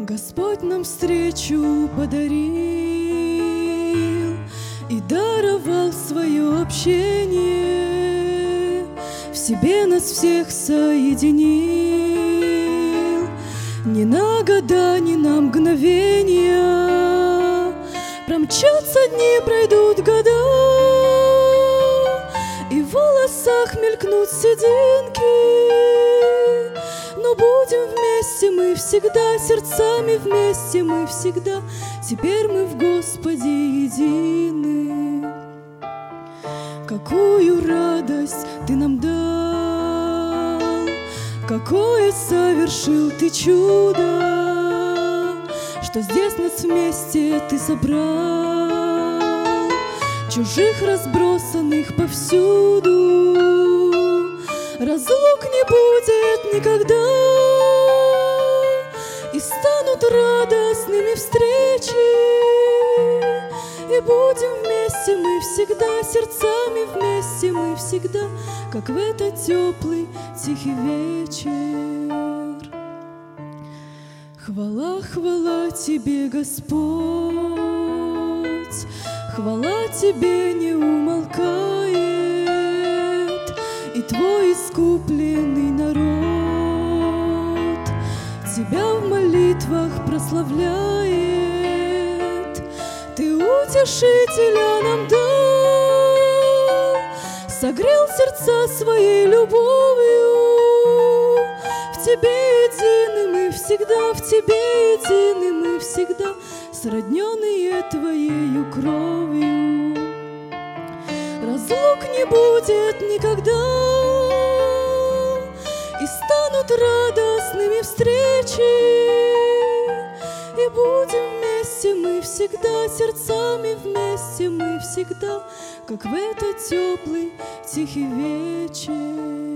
Господь нам встречу подарил и даровал свое общение, в себе нас всех соединил. Ни на года, ни на мгновения, промчатся дни, пройдут года, и в волосах мелькнут сединки. Но будем вместе мы всегда, сердцами вместе мы всегда. Теперь мы в Господе едины. Какую радость Ты нам дал, какое совершил Ты чудо, что здесь нас вместе Ты собрал, чужих разбросанных повсюду. Разлук не будет никогда, и станут радостными встречи, и будем вместе мы всегда, сердцами вместе мы всегда, как в этот теплый тихий вечер. Хвала, хвала Тебе, Господь, хвала Тебе не умолкает, и Твой искупленный народ Тебя в молитвах прославляет. Ты утешителя нам дал, согрел сердца своей любовью. В Тебе едины мы всегда, в Тебе едины мы всегда, сродненные Твоею кровью. Разлук не будет никогда, и станут радостными встречи, и будем вместе мы всегда, сердцами вместе мы всегда, как в этот теплый тихий вечер.